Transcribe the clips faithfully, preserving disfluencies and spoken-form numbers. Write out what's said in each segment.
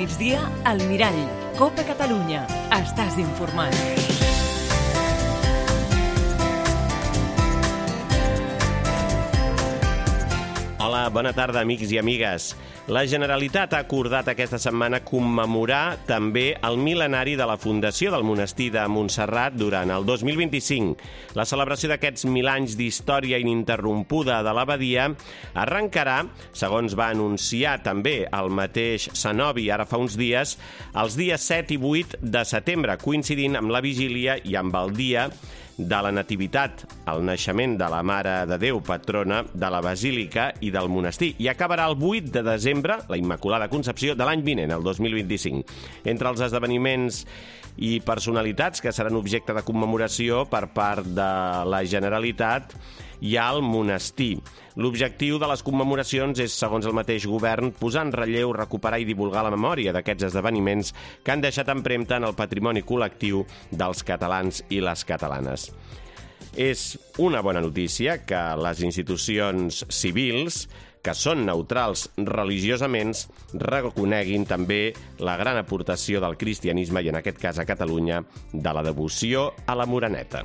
migdia, al Mirall. Copa Catalunya. Estàs informat. Hola, bona tarda, amics i amigues. La Generalitat ha acordat aquesta setmana commemorar també el mil·lenari de la fundació del monestir de Montserrat durant el dos mil vint-i-cinc. La celebració d'aquests mil anys d'història ininterrompuda de l'abadia arrencarà, segons va anunciar també el mateix cenobi ara fa uns dies, els dies set i vuit de setembre, coincidint amb la vigília i amb el dia de la Nativitat, el naixement de la Mare de Déu, patrona de la Basílica i del monestir, i acabarà el vuit de desembre, la Immaculada Concepció, de l'any vinent, el dos mil vint-i-cinc. Entre els esdeveniments i personalitats que seran objecte de commemoració per part de la Generalitat hi ha el monestir. L'objectiu de les commemoracions és, segons el mateix govern, posar en relleu, recuperar i divulgar la memòria d'aquests esdeveniments que han deixat empremta en el patrimoni col·lectiu dels catalans i les catalanes. És una bona notícia que les institucions civils, que són neutrals religiosament, reconeguin també la gran aportació del cristianisme, i en aquest cas a Catalunya, de la devoció a la Moreneta.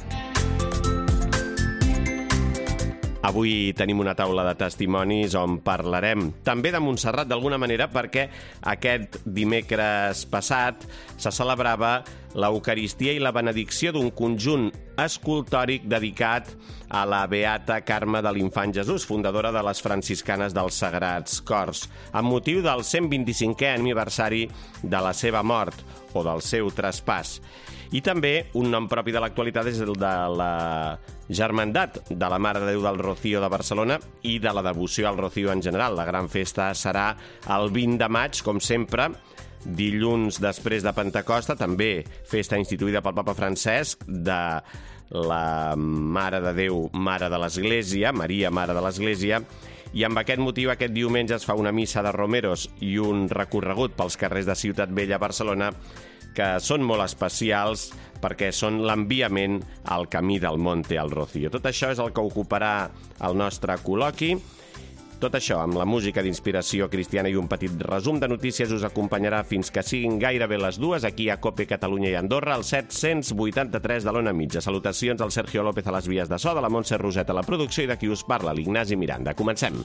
Avui tenim una taula de testimonis on parlarem també de Montserrat d'alguna manera, perquè aquest dimecres passat se celebrava l'Eucaristia i la benedicció d'un conjunt escultòric dedicat a la beata Carme de l'Infant Jesús, fundadora de les franciscanes dels Sagrats Cors, amb motiu del cent vint-i-cinquè aniversari de la seva mort o del seu traspàs. I també un nom propi de l'actualitat és el de la Germandat de la Mare de Déu del Rocío de Barcelona i de la devoció al Rocío en general. La gran festa serà el vint de maig, com sempre, dilluns després de Pentecosta, també festa instituïda pel papa Francesc de la Mare de Déu, Mare de l'Església, Maria, Mare de l'Església, i amb aquest motiu aquest diumenge es fa una missa de romeros i un recorregut pels carrers de Ciutat Vella a Barcelona que són molt especials perquè són l'enviament al camí del Monte al Rocío. Tot això és el que ocuparà el nostre col·loqui. Tot això, amb la música d'inspiració cristiana i un petit resum de notícies, us acompanyarà fins que siguin gairebé les dues aquí a Cope Catalunya i Andorra, al set-cents vuitanta-tres de l'Ona Mitja. Salutacions al Sergio López a les vies de so, de la Montse Roset a la producció i de qui us parla, l'Ignasi Miranda. Comencem.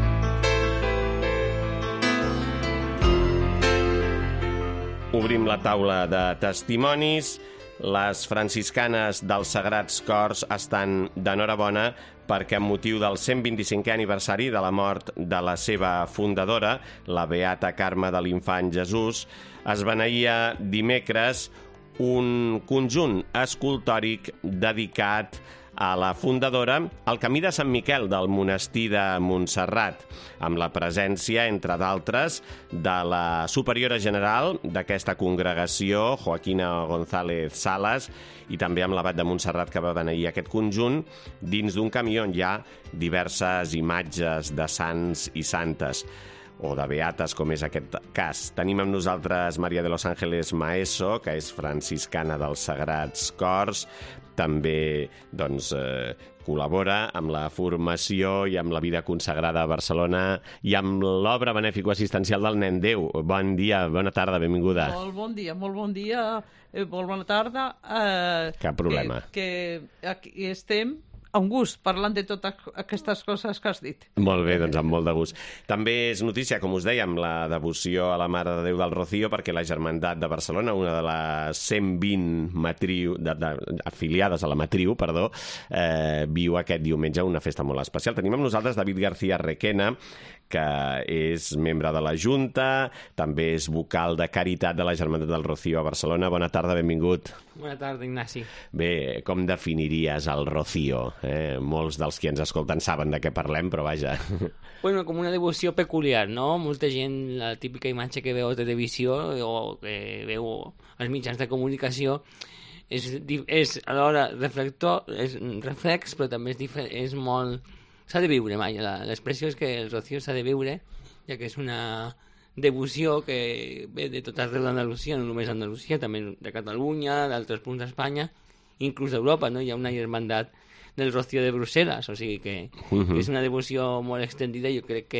Obrim la taula de testimonis. Les franciscanes dels Sagrats Cors estan d'enhorabona perquè amb motiu del cent vint-i-cinquè aniversari de la mort de la seva fundadora, la beata Carme de l'Infant Jesús, es beneïa dimecres un conjunt escultòric dedicat a la fundadora al camí de Sant Miquel del monestir de Montserrat, amb la presència, entre d'altres, de la superiora general d'aquesta congregació, Joaquina González Salas, i també amb l'abat de Montserrat, que va beneir aquest conjunt dins d'un camió on hi ha diverses imatges de sants i santes, o de beates, com és aquest cas. Tenim amb nosaltres Maria de los Ángeles Maeso, que és franciscana dels Sagrats Cors, també doncs, eh, col·labora amb la formació i amb la vida consagrada a Barcelona i amb l'obra benèfico-assistencial del Nen Déu. Bon dia, bona tarda, benvinguda. Molt bon dia, molt bon dia, eh, molt bona tarda. Eh, Cap problema. Que, que aquí estem amb gust, parlant de totes aquestes coses que has dit. Molt bé, doncs amb molt de gust. També és notícia, com us dèiem, la devoció a la Mare de Déu del Rocío, perquè la Germandat de Barcelona, una de les cent vint matriu, de, de, afiliades a la matriu, perdó, eh, viu aquest diumenge una festa molt especial. Tenim amb nosaltres David García Requena, que és membre de la Junta, també és vocal de Caritat de la Germandat del Rocío a Barcelona. Bona tarda, benvingut. Bona tarda, Ignasi. Bé, com definiries el Rocío? Eh? Molts dels qui ens escolten saben de què parlem, però vaja. Bueno, com una devoció peculiar, no? Molta gent, la típica imatge que veu a televisió o que veu als mitjans de comunicació és, és alhora reflector, és reflex, però també és, difer- és molt... S'ha de viure, mai. L'expressió és que el Rocío s'ha de viure, ja que és una devoció que ve de tot arreu d'Andalusia, no només Andalusia, també de Catalunya, d'altres punts d'Espanya, inclús d'Europa, no? Hi ha una germandat del Rocío de Brussel·les, o sigui que, uh-huh. que és una devoció molt extendida i jo crec que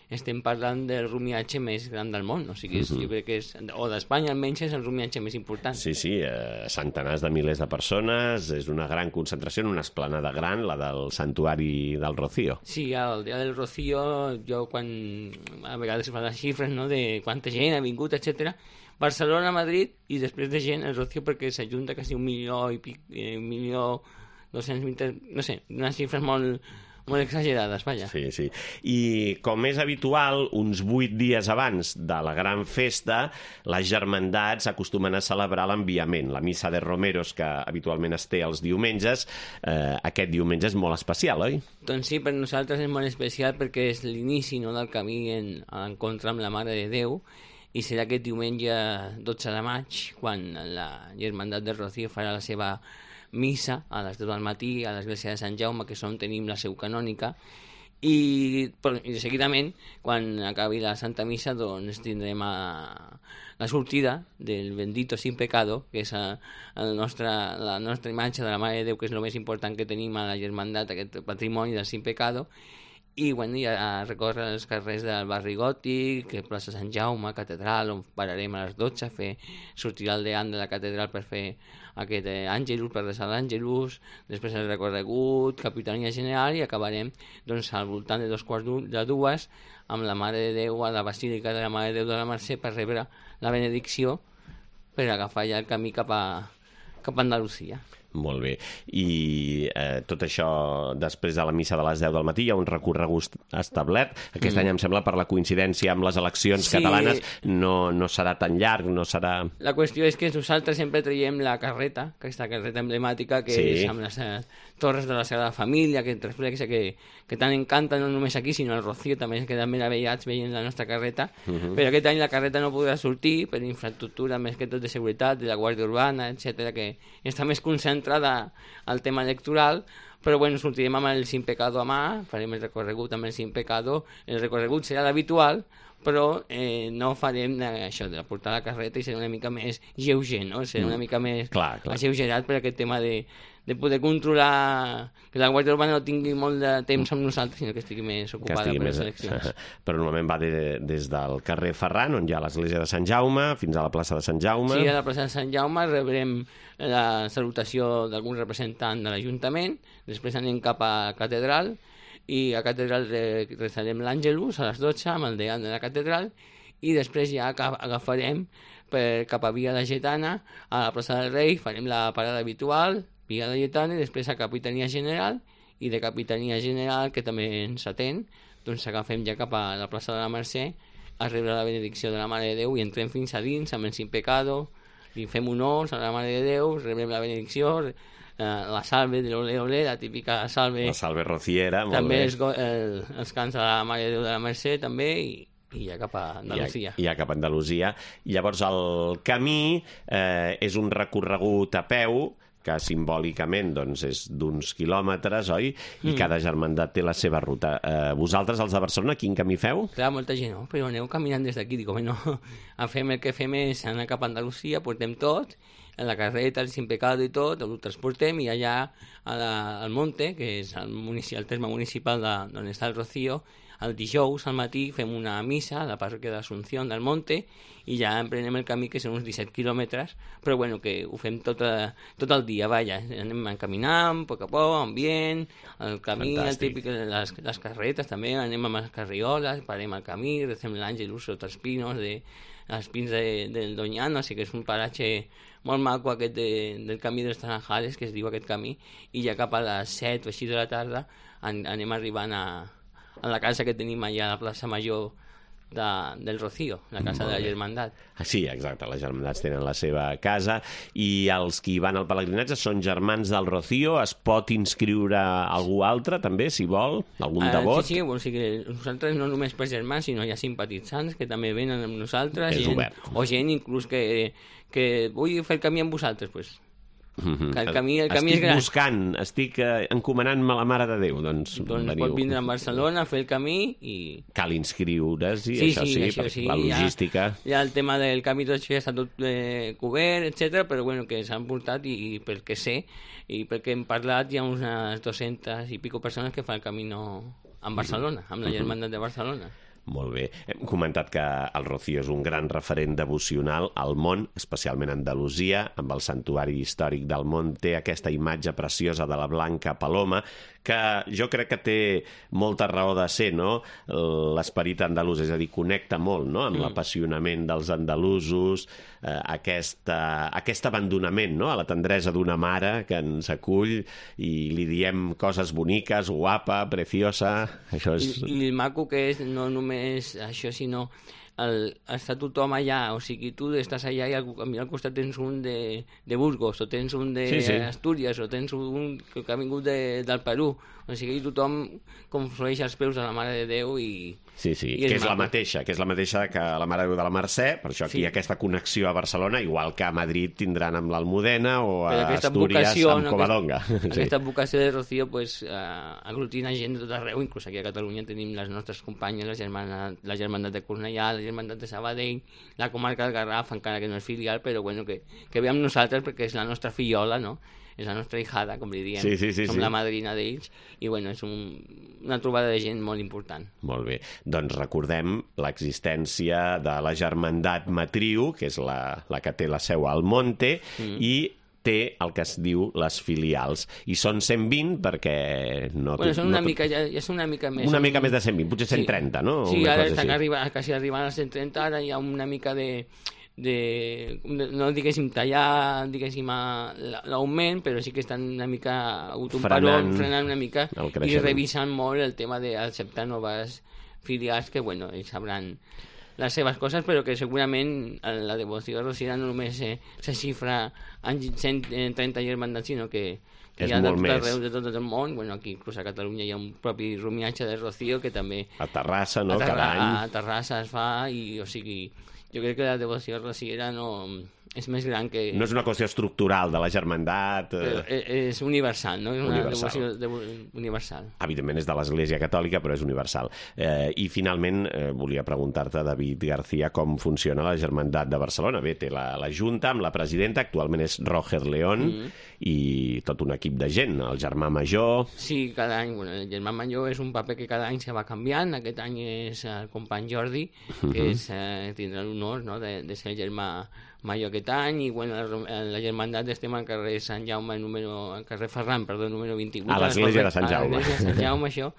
estem parlant del rumiatge més gran del món, o sigui, és, uh -huh. jo crec que és, o d'Espanya almenys és el rumiatge més important. Sí, sí, eh, centenars de milers de persones, és una gran concentració en una esplanada gran, la del Santuari del Rocío. Sí, el dia del Rocío, jo quan a vegades fa les xifres, no?, de quanta gent ha vingut, etcètera. Barcelona, Madrid, i després de gent, el Rocío, perquè s'ajunta quasi un milió i pic, eh, un milió dos-cents mil, no sé, unes xifres molt, molt exagerades, vaja. Sí, sí. I com és habitual, uns vuit dies abans de la gran festa, les germandats acostumen a celebrar l'enviament, la missa de Romeros, que habitualment es té els diumenges. Eh, aquest diumenge és molt especial, oi? Doncs sí, per nosaltres és molt especial perquè és l'inici, no?, del camí en, a l'encontre amb la Mare de Déu, i serà aquest diumenge dotze de maig, quan la Germandat del Rocío farà la seva missa a les deu del matí a l'església de Sant Jaume, que és on tenim la seu canònica, i, i seguidament, quan acabi la Santa Missa, doncs tindrem a, la sortida del Bendito Sin Pecado, que és a, a la, nostra, la nostra imatge de la Mare de Déu, que és el més important que tenim a la Germandat, aquest patrimoni del Sin Pecado, i bueno, ja a recórrer els carrers del barri gòtic, plaça Sant Jaume, catedral, on pararem a les dotze a fer sortir el dean de la catedral per fer aquest eh, àngelus, per resar l'àngelus, després el recorregut, capitania general, i acabarem doncs, al voltant de dos quarts de dues amb la Mare de Déu a la Basílica de la Mare de Déu de la Mercè per rebre la benedicció, per agafar ja el camí cap a, cap a Andalusia. Molt bé. I eh, tot això, després de la missa de les deu del matí, hi ha un recorregut establert. Aquest mm. any, em sembla, per la coincidència amb les eleccions sí. catalanes, no, no serà tan llarg, no serà... La qüestió és que nosaltres sempre traiem la carreta, aquesta carreta emblemàtica, que sí. és amb les eh, torres de la Sagrada Família, que reflexa, que, que tant encanta no només aquí, sinó al Rocío, també es queden meravellats veient la nostra carreta. Uh -huh. Però aquest any la carreta no podrà sortir per infraestructura, més que tot de seguretat, de la Guàrdia Urbana, etcètera, que està més concentrada al tema electoral, però bueno, sortirem amb el Sin Pecado a mà, farem el recorregut amb el Sin Pecado, el recorregut serà l'habitual, però eh, no farem això de portar la carreta i serà una mica més lleuger, no? Serà una mica més clar, clar. alleugerat per aquest tema de, de poder controlar que la Guàrdia Urbana no tingui molt de temps amb nosaltres, sinó que estigui més ocupada estigui per les més... eleccions. Però normalment va de, des del carrer Ferran, on hi ha l'església de Sant Jaume, fins a la plaça de Sant Jaume. Sí, a la plaça de Sant Jaume rebrem la salutació d'algun representant de l'Ajuntament, després anem cap a Catedral, i a Catedral rezarem l'Àngelus a les dotze amb el dean de la Catedral, i després ja agafarem per cap a Via Laietana, a la plaça del Rei, farem la parada habitual, Via Laietana, i després a Capitania General, i de Capitania General, que també ens atén, doncs agafem ja cap a la plaça de la Mercè a rebre la benedicció de la Mare de Déu i entrem fins a dins amb el Sin Pecado, li fem honors a la Mare de Déu, rebrem la benedicció, la salve de l'Ole Ole, la típica salve... La salve rociera, molt també bé. Els, el, els cants de la Mare de Déu de la Mercè, també, i, i ja cap a Andalusia. I ja, ja cap a Andalusia. Llavors, el camí eh, és un recorregut a peu, que simbòlicament doncs, és d'uns quilòmetres, oi? I mm. cada germandat té la seva ruta. Eh, vosaltres, els de Barcelona, quin camí feu? Clar, molta gent, no? Però aneu caminant des d'aquí. Dic, home, no, fem el que fem és anar cap a Andalusia, portem tot, en la carreta, el Sin Pecado i tot, ho transportem, i allà a la, al Monte, que és el, munici, el terme municipal d'on està el Rocío, el dijous al matí fem una missa a la parròquia d'Assumpció del Monte, i ja emprenem el camí, que són uns disset quilòmetres, però bueno, que ho fem tot, a, tot el dia, vaja, anem caminant, a poc a poc, ambient, el camí, fantàstic. El típic, les, les carretes també, anem amb les carrioles, parem al camí, recem l'Àngelus sota els pinos, de, els pins de, del Doñana, o sigui que és un paratge molt maco aquest de, del camí dels Naranjales, que es diu aquest camí, i ja cap a les set o així de la tarda an, anem arribant a, a la casa que tenim allà a la plaça Major de, del Rocío, la casa molt de la Germandat. Ah, sí, exacte, les germandats tenen la seva casa, i els qui van al pelegrinatge són germans del Rocío. Es pot inscriure algú altre també, si vol, algun devot? Uh, sí, sí, o sigui, nosaltres no només per germans, sinó hi ha simpatitzants que també venen amb nosaltres, és gent, obert. O gent inclús que, que vull fer el camí amb vosaltres, doncs pues. Mm-hmm. Que el camí, el camí estic és gran. buscant, estic eh, encomanant-me a la Mare de Déu, doncs, doncs veniu. pot vindre a Barcelona a fer el camí i... Cal inscriure's i sí, això sí, sí, això perquè sí, la logística... Ja, ja el tema del camí tot això ja està tot eh, cobert, etcètera, però bueno, que s'han portat i, i pel que sé i perquè hem parlat hi ha unes dues-centes i pico persones que fan el camí en Barcelona, amb la Germandat de Barcelona. Molt bé. Hem comentat que el Rocío és un gran referent devocional al món, especialment a Andalusia, amb el santuari històric del món, té aquesta imatge preciosa de la Blanca Paloma, que jo crec que té molta raó de ser, no?, l'esperit andalús, és a dir, connecta molt, no?, amb mm. l'apassionament dels andalusos, eh, aquesta, aquest abandonament, no?, a la tendresa d'una mare que ens acull i li diem coses boniques, guapa, preciosa... Això és... I, i el maco que és no només això, sinó el, està tothom allà, o sigui, tu estàs allà i al, al costat tens un de, de Burgos, o tens un de sí, sí. Astúries, o tens un que ha vingut de, del Perú, o sigui, tothom conflueix els peus a la Mare de Déu i... Sí, sí, i que és maco. la mateixa, que és la mateixa que la Mare de Déu de la Mercè, per això aquí sí. hi ha aquesta connexió a Barcelona, igual que a Madrid tindran amb l'Almudena o a Astúries vocació, amb no, Covadonga. Aquesta, sí. aquesta vocació de Rocío pues, uh, aglutina gent de tot arreu, inclús aquí a Catalunya tenim les nostres companyes, la Germandat, la Germandat de Cornellà, la Germandat de Sabadell, la comarca del Garraf, encara que no és filial, però bueno, que, que ve amb nosaltres perquè és la nostra fillola, no?, és la nostra hijada, com li diem, sí, sí, sí, som sí. la madrina d'ells, i bueno, és un, una trobada de gent molt important. Molt bé. Doncs recordem l'existència de la Germandat Matriu, que és la, la que té la seu al Monte, mm. i té el que es diu les filials. I són cent vint perquè... No bueno, són una, no mica, ja, ja són una mica més... Una són... mica més de cent vint, potser cent trenta, sí. no? Sí, una ara cosa estan així. arribant, quasi arribant als cent trenta, ara hi ha una mica de... de, no diguéssim tallar diguéssim l'augment, però sí que estan una mica frenant, frenant una mica i revisant molt el tema d'acceptar noves filials que bueno, ells sabran les seves coses, però que segurament la devoció rociera no només se, se xifra en cent trenta germandats, sinó que que hi ha de tot arreu de tot el món. Bueno, aquí inclús a Catalunya hi ha un propi romiatge de Rocío que també a Terrassa, no? A, Terra, Cada any. a Terrassa es fa i, o sigui, jo crec que la devoció rociera no és més gran que... No és una qüestió estructural de la germandat... Però és universal, no? És una universal. devoció de, universal. Evidentment és de l'Església Catòlica, però és universal. Eh, I finalment eh, volia preguntar-te, David García, com funciona la Germandat de Barcelona. Bé, té la, la Junta amb la presidenta, actualment és Roger León, mm. i tot un equip de gent, el germà major... Sí, cada any, bueno, el germà major és un paper que cada any se va canviant. Aquest any és el company Jordi, que mm-hmm. és, eh, tindrà l'honor, no?, de, de ser el germà major aquest any, i bueno, la, la germandat estem al carrer Sant Jaume, número, al carrer Ferran, perdó, número vint-i-vuit. A l'església de Sant Jaume. A l'església de Sant Jaume, això.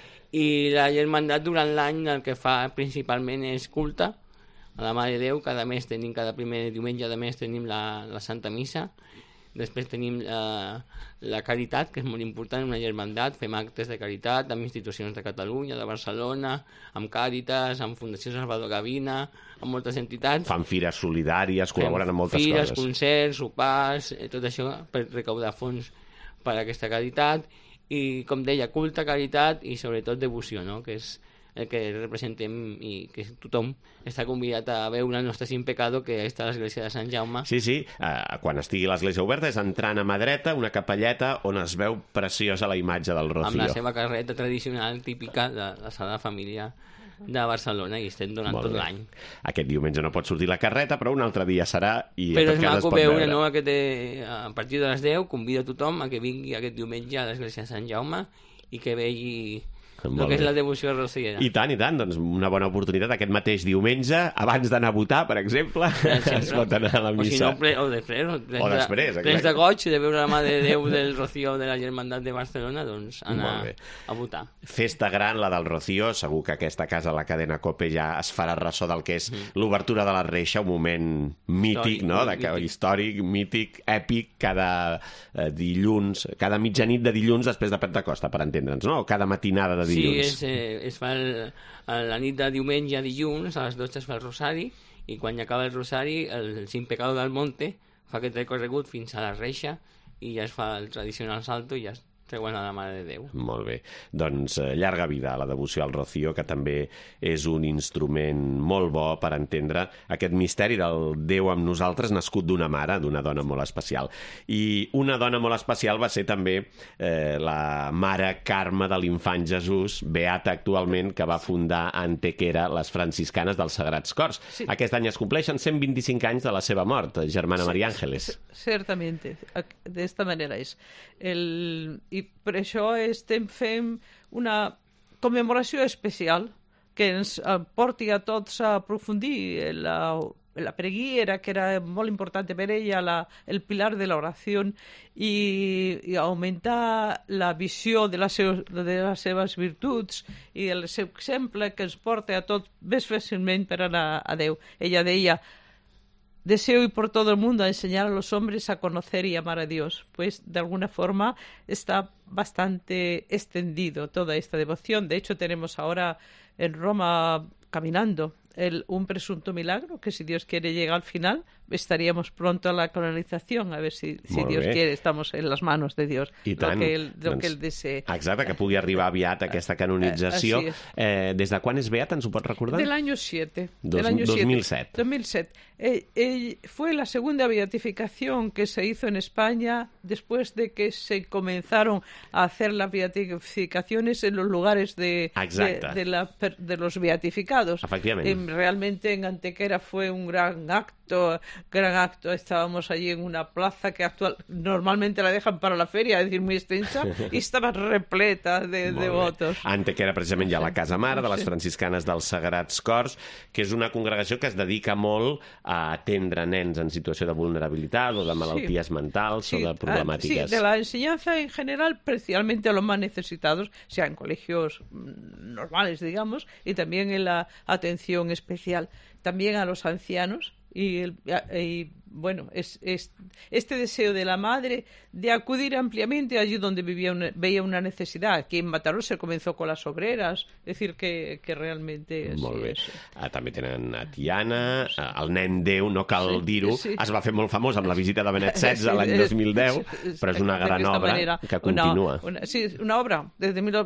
I la germandat durant l'any el que fa principalment és culte a la Mare de Déu. Cada mes tenim, cada primer diumenge de mes tenim la, la Santa Missa. Després tenim eh, la caritat, que és molt important, una germandat, fem actes de caritat amb institucions de Catalunya, de Barcelona, amb Càritas, amb Fundació Salvador Gavina, amb moltes entitats. Fan fires solidàries, col·laboren amb moltes fires, coses. Fires, concerts, sopars, eh, tot això per recaudar fons per a aquesta caritat. I, com deia, culte, caritat i sobretot devoció, no?, que és el que representem i que tothom està convidat a veure el nostre sin pecado, que està a l'església de Sant Jaume. Sí, sí, uh, quan estigui l'església oberta és entrant a mà dreta, una capelleta on es veu preciosa la imatge del Rocío. Amb la seva carreta tradicional típica de la Sagrada Família de Barcelona, i estem donant tot l'any. Aquest diumenge no pot sortir la carreta, però un altre dia serà i però en tot cas es pot veure, veure. No? Aquest, eh, a partir de les deu convido a tothom a que vingui aquest diumenge a l'església de Sant Jaume i que vegi el que és la devoció rociera. I tant, i tant, doncs una bona oportunitat aquest mateix diumenge, abans d'anar a votar, per exemple, es pot anar a la missa. O, si no, o després, o després, o després, després de goig de veure la Mare de Déu del Rocío de la Germandat de Barcelona, doncs anar a votar. Festa gran, la del Rocío, segur que aquesta casa, la cadena COPE, ja es farà ressò del que és mm. l'obertura de la reixa, un moment mític, històric, no? De, mític. històric, mític, èpic, cada eh, dilluns, cada mitjanit de dilluns després de Pentecosta, per entendre'ns, no? O cada matinada de dilluns. Sí, és, eh, es fa el, la nit de diumenge a dilluns, a les dotze es fa el rosari, i quan acaba el rosari, el sin pecado del monte fa aquest recorregut fins a la reixa i ja es fa el tradicional salto i ja es treuen a la Mare de Déu. Molt bé. Doncs eh, llarga vida a la devoció al Rocío, que també és un instrument molt bo per entendre aquest misteri del Déu amb nosaltres, nascut d'una mare, d'una dona molt especial. I una dona molt especial va ser també eh, la mare Carme de l'Infant Jesús, beata actualment, que va fundar a Antequera les franciscanes dels Sagrats Cors. Sí. Aquest any es compleixen cent vint-i-cinc anys de la seva mort, germana sí, María Ángeles. Certamente, d'esta manera és. El... I per això estem fent una commemoració especial que ens porti a tots a aprofundir en la, en la preghiera, que era molt important per ella, la, el pilar de l'oració, i, i augmentar la visió de, la seu, de les seves virtuts i el seu exemple que ens porta a tots més fàcilment per anar a Déu. Ella deia: deseo ir por todo el mundo a enseñar a los hombres a conocer y amar a Dios. Pues de alguna forma está bastante extendido toda esta devoción. De hecho, tenemos ahora en Roma caminando el, un presunto milagro, que si Dios quiere llega al final, estaríamos pronto a la canonización, a ver si, si Dios bé. quiere, estamos en las manos de Dios. I tant. Lo que él, lo doncs, que él desee. Exacte, que pugui arribar aviat aquesta canonització. Así es. Eh, des de quan és beata, ens ho pots recordar? Del año siete. Dos, del año dos mil siete. dos mil siete. Eh, eh, fue la segunda beatificación que se hizo en España después de que se comenzaron a hacer las beatificaciones en los lugares de, de, de, la, de los beatificados. Efectivamente. Eh, realmente en Antequera fue un gran acto, gran acto. Estábamos allí en una plaza que actual, normalmente la dejan para la feria, es decir, muy extensa, y estaba repleta de devotos. Antequera, precisament, hi ha la Casa Mare de les franciscanes dels Sagrats Cors, que és una congregació que es dedica molt a atendre nens en situació de vulnerabilitat o de malalties sí. mentals sí. o de problemàtiques. Sí, de la enseñanza en general, principalmente a los más necesitados, sea en colegios normales, digamos, y también en la atención especial. También a los ancianos. Y, el, y bueno, es, es este deseo de la madre de acudir ampliamente allí donde vivía una, veía una necesidad. Aquí en Mataró se comenzó con las obreras, es decir, que, que realmente... Molt sí, bé. Sí. Ah, també tenen a Tiana, sí. el nen Déu, no cal sí, dir-ho, sí. es va fer molt famós amb la visita de Benet setze sí, l'any dos mil deu, però és una gran obra manera, que continua. Una, una, sí, una obra desde mil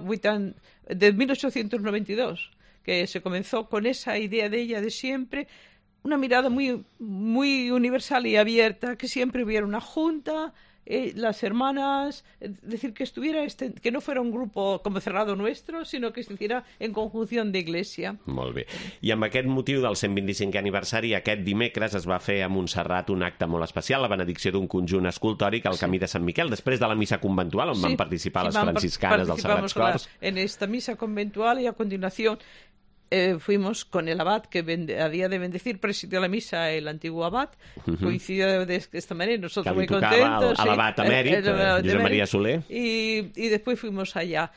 ochocientos noventa y dos, que se comenzó con esa idea de ella de siempre, una mirada muy, muy universal y abierta, que siempre hubiera una junta, eh, las hermanas, es decir, que estuviera este, que no fuera un grupo como cerrado nuestro, sino que se hiciera en conjunción de iglesia. Molt bé. I amb aquest motiu del cent vint-i-cinquè aniversari, aquest dimecres es va fer a Montserrat un acte molt especial, la benedicció d'un conjunt escultòric al Camí de Sant Miquel, després de la missa conventual, on sí, van participar sí, les franciscanes dels Sagrats Cors. En esta misa conventual y a continuación Eh, fuimos con el abad que bende, había de bendecir, presidió la misa el antiguo abad, uh-huh. coincidió de esta manera, nosotros muy contentos. Al, al abad emèrit, eh, eh, Josep María Soler. Y, y después fuimos allá.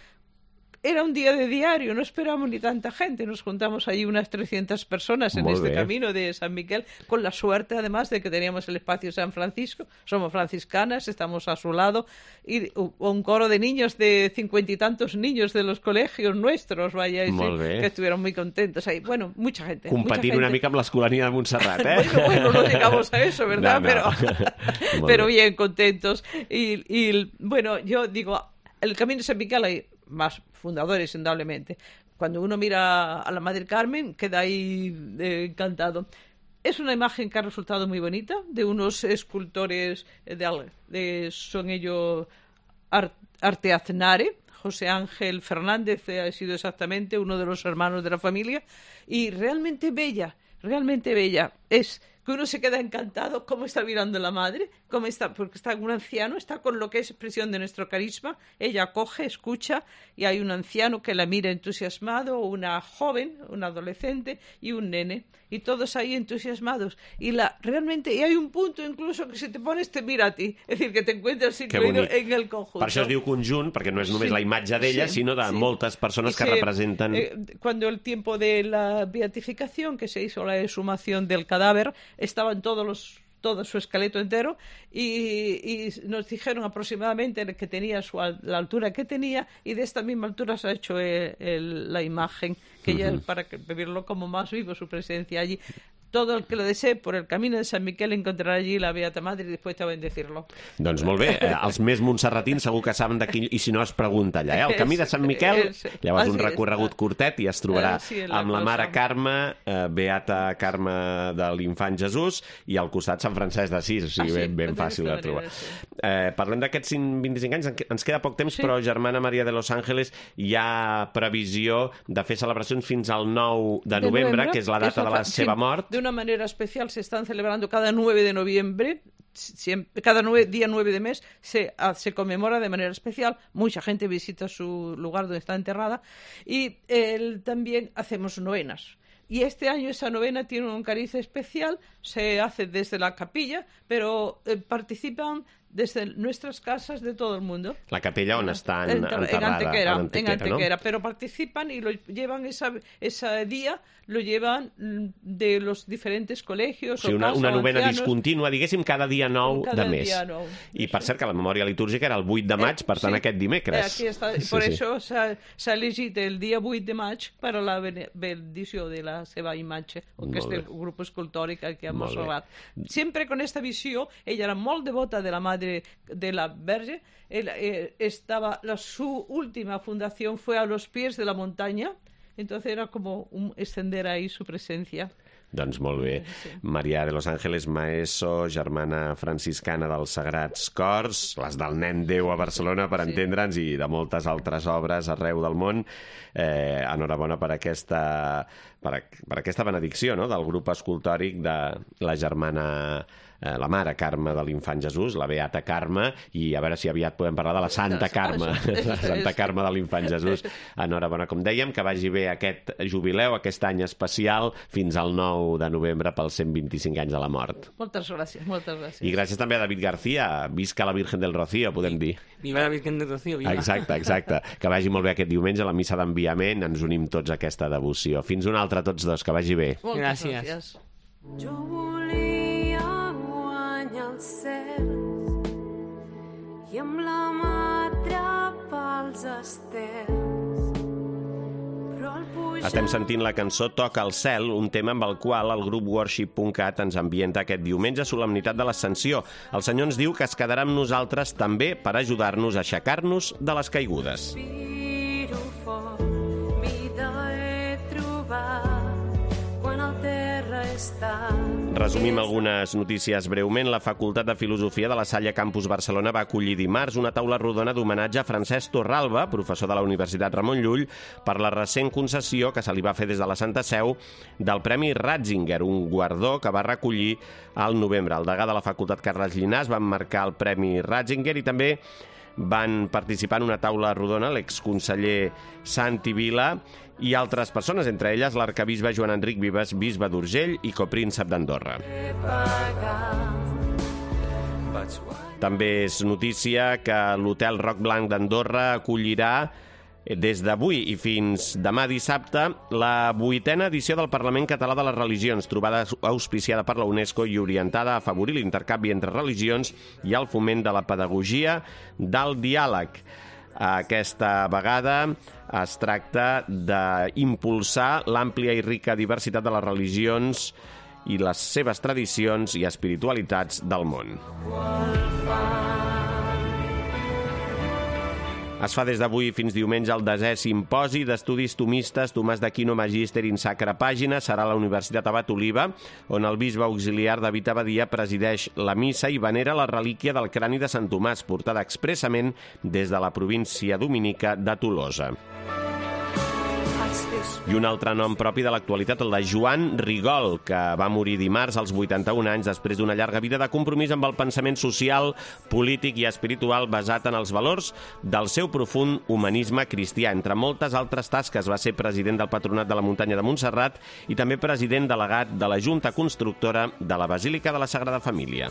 Era un día de diario, no esperábamos ni tanta gente, nos juntamos allí unas trescientas personas en Molt este bé. camino de San Miguel, con la suerte además de que teníamos el espacio de San Francisco, somos franciscanas, estamos a su lado, y un coro de niños, de cincuenta y tantos niños de los colegios nuestros, vaya, y sí, que estuvieron muy contentos ahí. Bueno, mucha gente. Competint mucha una mica amb l'Escolania de Montserrat, eh? bueno, bueno, no llegamos a eso, ¿verdad? No, no. Pero, pero bien, contentos. Y, y, bueno, yo digo, el Camino de San Miguel hay más fundadores, indudablemente. Cuando uno mira a la Madre Carmen, queda ahí eh, encantado. Es una imagen que ha resultado muy bonita, de unos escultores, de, de, son ellos Art, Arteaznare, José Ángel Fernández ha sido exactamente uno de los hermanos de la familia, y realmente bella, realmente bella. Es que uno se queda encantado cómo está mirando la madre, cómo está, porque está un anciano, está con lo que es expresión de nuestro carisma, ella coge, escucha, y hay un anciano que la mira entusiasmado, una joven, un adolescente y un nene, y todos ahí entusiasmados, y la realmente, y hay un punto incluso que si te pones te mira a ti, es decir, que te encuentras incluido en el conjunto. Per això es diu conjunt, perquè no és només sí, la imatge d'ella, sí, sinó de sí. moltes persones que se, representen... Eh, cuando el tiempo de la beatificación, que se hizo la exhumación del cadáver, estaban todos los todo su esqueleto entero y, y nos dijeron aproximadamente que tenía su, la altura que tenía, y de esta misma altura se ha hecho el, el, la imagen, que ya uh-huh. es para que, verlo como más vivo su presencia allí. Todo el que lo desee por el camino de Sant Miquel encontrarà allí la Beata Madre i després te bendecir-lo. Doncs molt bé, eh, els més montserratins segur que saben d'aquí, i si no es pregunta allà, eh? El camí de Sant Miquel, llavors un recorregut curtet i es trobarà amb la Mare Carme, eh, Beata Carme de l'Infant Jesús, i al costat Sant Francesc d'Assís, o sigui, ben, ben fàcil de trobar. Eh, parlem d'aquests vint-i-cinc anys, ens queda poc temps, però Germana Maria de los Ángeles hi ha previsió de fer celebracions fins al nou de novembre, que és la data de la seva mort. De una manera especial se están celebrando cada nueve de noviembre siempre, cada nueve, día nueve de mes se, se conmemora de manera especial. Mucha gente visita su lugar donde está enterrada y eh, también hacemos novenas. Y este año esa novena tiene un cariz especial, se hace desde la capilla, pero eh, participan desde nuestras casas de todo el mundo. La capella on estan en, enterrada. En Antequera, en Antequera, en Antequera, ¿no? Pero participan y lo llevan esa, ese día, lo llevan de los diferentes colegios. Sí, o una, casa, una o novena ancianos, discontínua, diguéssim, cada dia nou cada de mes. Dia nou. I per cert que la memòria litúrgica era el vuit de maig, per tant sí. aquest dimecres. Eh, aquí està. Sí, per sí. això s'ha elegit el dia vuit de maig per a la benedició de la seva imatge, aquest grup escultòric que hem observat. Sempre con esta visió, ella era molt devota de la Madre de la Verge. Él, eh, estaba, la, su última fundación fue a los pies de la montaña, entonces era como un, extender ahí su presencia. Doncs molt bé. Sí. Maria de los Ángeles Maeso, germana franciscana dels Sagrats Cors, les del Nen Déu a Barcelona, per sí. entendre'ns, i de moltes altres obres arreu del món. Eh, enhorabona per aquesta, per, a, per aquesta benedicció, no?, del grup escultòric de la germana eh, la mare Carme de l'Infant Jesús, la Beata Carme, i a veure si aviat podem parlar de la Santa Carme, la Santa Carme de l'Infant Jesús. Enhorabona, com dèiem, que vagi bé aquest jubileu, aquest any especial, fins al nou de novembre pels cent vint-i-cinc anys de la mort. Moltes gràcies, moltes gràcies. I gràcies també a David García, visca la Virgen del Rocío, podem dir. Viva la Virgen del Rocío, viva. Exacte, exacte. Que vagi molt bé aquest diumenge, a la missa d'enviament, ens unim tots a aquesta devoció. Fins una altra, tots dos, que vagi bé. Moltes gràcies. gràcies. Jo volia guanyar el cel i amb la mà atrapar els estels. Estem sentint la cançó Toca el cel, un tema amb el qual el grup worship punt cat ens ambienta aquest diumenge, solemnitat de l'Ascensió. El Senyor ens diu que es quedarà amb nosaltres també per ajudar-nos a aixecar-nos de les caigudes. Respiro fort, vida he trobat quan el terra està. Resumim algunes notícies breument. La Facultat de Filosofia de la Salle Campus Barcelona va acollir dimarts una taula rodona d'homenatge a Francesc Torralba, professor de la Universitat Ramon Llull, per la recent concessió que se li va fer des de la Santa Seu del Premi Ratzinger, un guardó que va recollir al novembre. El degà de la Facultat, Carles Llinàs, va emmarcar el Premi Ratzinger i també van participar en una taula rodona l'exconseller Santi Vila i altres persones, entre elles l'arcabisbe Joan Enric Vives, bisbe d'Urgell i copríncep d'Andorra. També és notícia que l'Hotel Roc Blanc d'Andorra acollirà des d'avui i fins demà dissabte la vuitena edició del Parlament Català de les Religions, trobada auspiciada per la UNESCO i orientada a afavorir l'intercanvi entre religions i el foment de la pedagogia del diàleg. Aquesta vegada es tracta d'impulsar l'àmplia i rica diversitat de les religions i les seves tradicions i espiritualitats del món. Es fa des d'avui fins diumenge el desè simposi d'estudis tomistes Tomàs d'Aquino Magíster in Sacra Pàgina. Serà a la Universitat Abat Oliva, on el bisbe auxiliar David Abadia presideix la missa i venera la relíquia del crani de Sant Tomàs, portada expressament des de la província dominica de Tolosa. I un altre nom propi de l'actualitat, el de Joan Rigol, que va morir dimarts als vuitanta-un anys després d'una llarga vida de compromís amb el pensament social, polític i espiritual basat en els valors del seu profund humanisme cristià. Entre moltes altres tasques va ser president del Patronat de la Muntanya de Montserrat i també president delegat de la Junta Constructora de la Basílica de la Sagrada Família.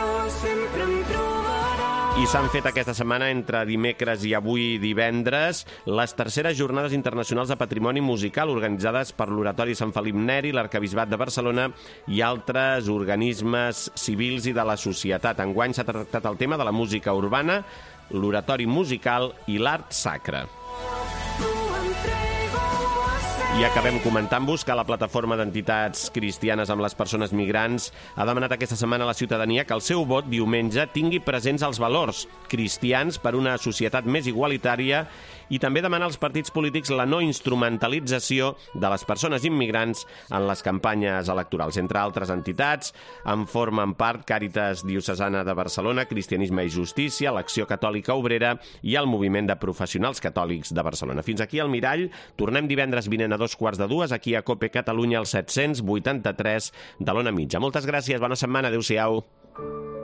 I s'han fet aquesta setmana, entre dimecres i avui divendres, les terceres jornades internacionals de patrimoni musical organitzades per l'Oratori Sant Felip Neri, l'Arquebisbat de Barcelona i altres organismes civils i de la societat. Enguany s'ha tractat el tema de la música urbana, l'oratori musical i l'art sacre. I acabem comentant-vos que la plataforma d'entitats cristianes amb les persones migrants ha demanat aquesta setmana a la ciutadania que el seu vot diumenge tingui presents els valors cristians per una societat més igualitària i també demana als partits polítics la no instrumentalització de les persones immigrants en les campanyes electorals. Entre altres entitats en formen part Càritas Diocesana de Barcelona, Cristianisme i Justícia, l'Acció Catòlica Obrera i el Moviment de Professionals Catòlics de Barcelona. Fins aquí el Mirall. Tornem divendres vinent a dos quarts de dues aquí a COPE Catalunya al set-cents vuitanta-tres de l'Ona Mitja. Moltes gràcies, bona setmana, adéu-siau.